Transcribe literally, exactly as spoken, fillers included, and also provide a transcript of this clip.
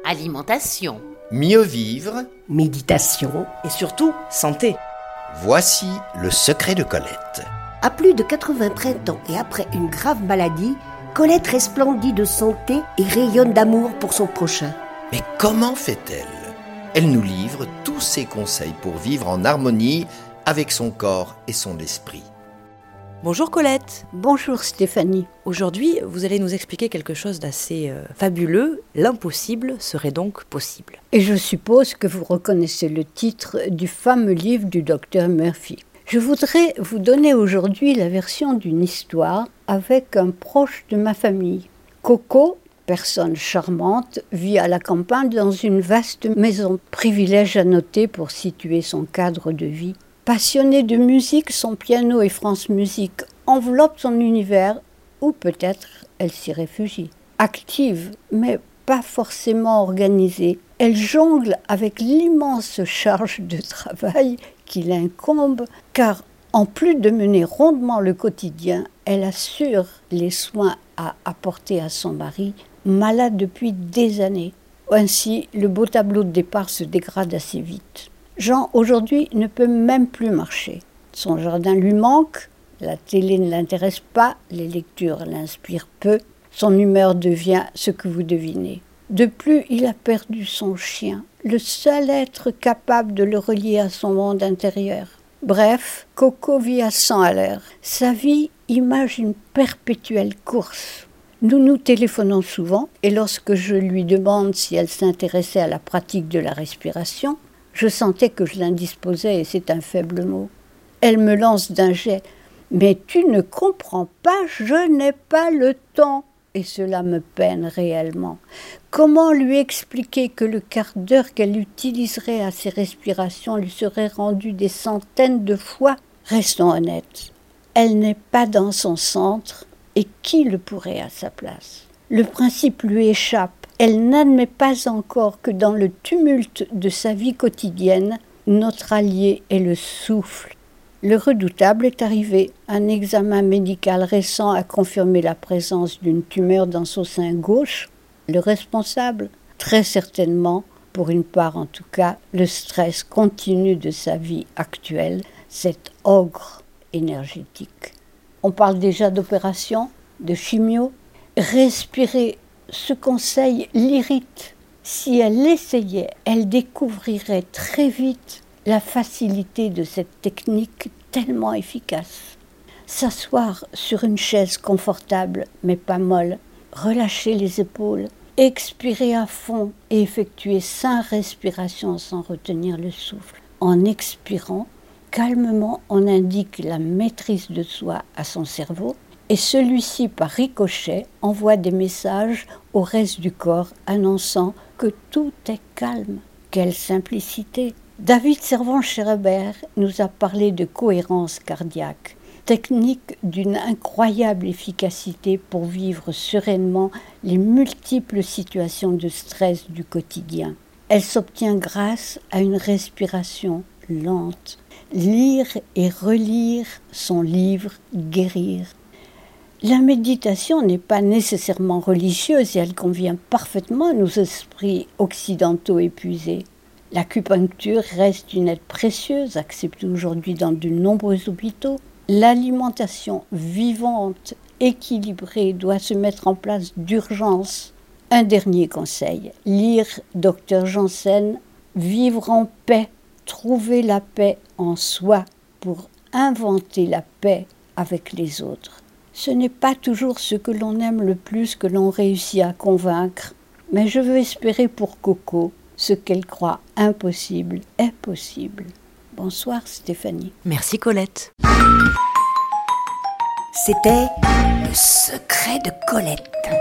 alimentation, mieux vivre, méditation et surtout santé. Voici le secret de Colette. À plus de quatre-vingts printemps et après une grave maladie, Colette resplendit de santé et rayonne d'amour pour son prochain. Mais comment fait-elle ? Elle nous livre tous ses conseils pour vivre en harmonie avec son corps et son esprit. Bonjour Colette. Bonjour Stéphanie. Aujourd'hui, vous allez nous expliquer quelque chose d'assez euh, fabuleux. L'impossible serait donc possible. Et je suppose que vous reconnaissez le titre du fameux livre du docteur Murphy. Je voudrais vous donner aujourd'hui la version d'une histoire avec un proche de ma famille. Coco, personne charmante, vit à la campagne dans une vaste maison. Privilège à noter pour situer son cadre de vie. Passionnée de musique, son piano et France Musique enveloppent son univers, ou peut-être elle s'y réfugie. Active, mais pas forcément organisée, elle jongle avec l'immense charge de travail qui l'incombe, car en plus de mener rondement le quotidien, elle assure les soins à apporter à son mari, malade depuis des années. Ainsi, le beau tableau de départ se dégrade assez vite. Jean, aujourd'hui, ne peut même plus marcher. Son jardin lui manque, la télé ne l'intéresse pas, les lectures l'inspirent peu, son humeur devient ce que vous devinez. De plus, il a perdu son chien, le seul être capable de le relier à son monde intérieur. Bref, Coco vit à cent à l'heure. Sa vie image une perpétuelle course. Nous nous téléphonons souvent, et lorsque je lui demande si elle s'intéressait à la pratique de la respiration, je sentais que je l'indisposais et c'est un faible mot. Elle me lance d'un jet. « Mais tu ne comprends pas, je n'ai pas le temps !» Et cela me peine réellement. Comment lui expliquer que le quart d'heure qu'elle utiliserait à ses respirations lui serait rendu des centaines de fois ? Restons honnêtes, elle n'est pas dans son centre et qui le pourrait à sa place ? Le principe lui échappe. Elle n'admet pas encore que dans le tumulte de sa vie quotidienne, notre allié est le souffle. Le redoutable est arrivé. Un examen médical récent a confirmé la présence d'une tumeur dans son sein gauche. Le responsable, très certainement, pour une part en tout cas, le stress continu de sa vie actuelle, cet ogre énergétique. On parle déjà d'opération, de chimio. Respirer, ce conseil l'irrite. Si elle l'essayait, elle découvrirait très vite la facilité de cette technique tellement efficace. S'asseoir sur une chaise confortable mais pas molle, relâcher les épaules, expirer à fond et effectuer cinq respirations sans retenir le souffle. En expirant, calmement, on indique la maîtrise de soi à son cerveau et celui-ci, par ricochet, envoie des messages au reste du corps annonçant que tout est calme. Quelle simplicité! David Servan-Schreiber nous a parlé de cohérence cardiaque, technique d'une incroyable efficacité pour vivre sereinement les multiples situations de stress du quotidien. Elle s'obtient grâce à une respiration lente. Lire et relire son livre « Guérir ». La méditation n'est pas nécessairement religieuse et elle convient parfaitement à nos esprits occidentaux épuisés. L'acupuncture reste une aide précieuse, acceptée aujourd'hui dans de nombreux hôpitaux. L'alimentation vivante, équilibrée, doit se mettre en place d'urgence. Un dernier conseil, lire docteur Janssen, vivre en paix, trouver la paix en soi pour inventer la paix avec les autres. Ce n'est pas toujours ce que l'on aime le plus que l'on réussit à convaincre, mais je veux espérer pour Coco, ce qu'elle croit impossible est possible. Bonsoir Stéphanie. Merci Colette. C'était le secret de Colette.